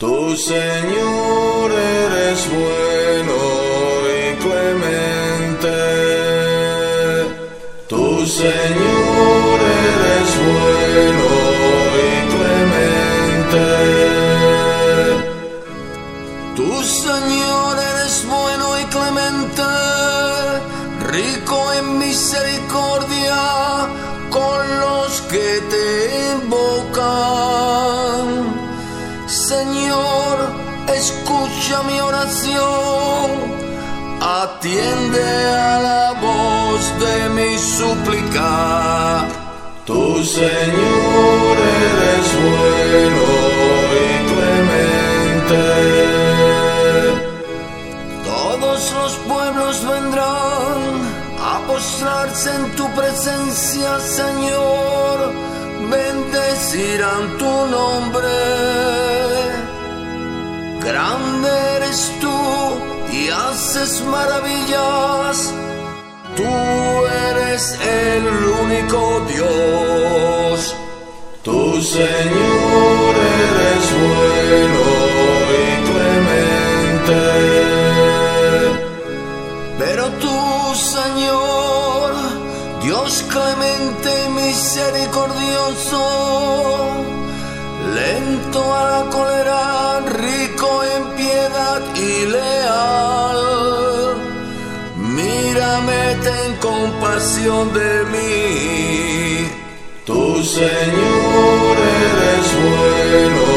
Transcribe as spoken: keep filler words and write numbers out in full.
Tu Señor eres bueno y clemente. Tu Señor eres bueno y clemente. Tu Señor eres bueno y clemente, rico en misericordia con los que te invocan. Señor, escucha mi oración, atiende a la voz de mi súplica. Tu Señor eres bueno y clemente. Todos los pueblos vendrán a postrarse en tu presencia, Señor, bendecirán tu nombre. Grande eres tú y haces maravillas. Tú eres el único Dios. Tu Señor eres bueno y clemente. Pero tú, Señor, Dios clemente y misericordioso, lento a la cólera, rico en piedad y leal. Mírame, ten compasión de mí. Tu Señor eres bueno